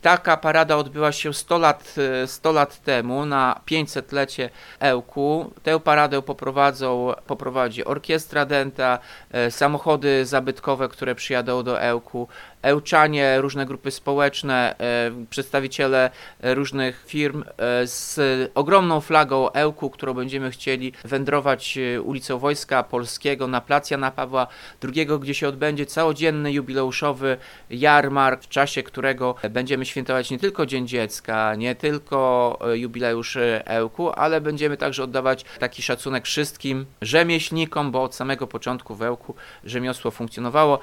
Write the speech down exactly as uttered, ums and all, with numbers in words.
Taka parada odbyła się sto lat, sto lat temu na pięćsetlecie Ełku. Tę paradę poprowadzą, poprowadzi orkiestra Dęta, samochody zabytkowe, które przyjadą do Ełku, Ełczanie, różne grupy społeczne, przedstawiciele różnych firm z ogromną flagą Ełku, którą będziemy chcieli wędrować ulicą Wojska Polskiego na plac Jana Pawła drugiego, gdzie się odbędzie całodzienny jubileuszowy jarmark, w czasie którego będziemy świętować nie tylko Dzień Dziecka, nie tylko jubileusz Ełku, ale będziemy także oddawać taki szacunek wszystkim rzemieślnikom, bo od samego początku w Ełku rzemiosło funkcjonowało.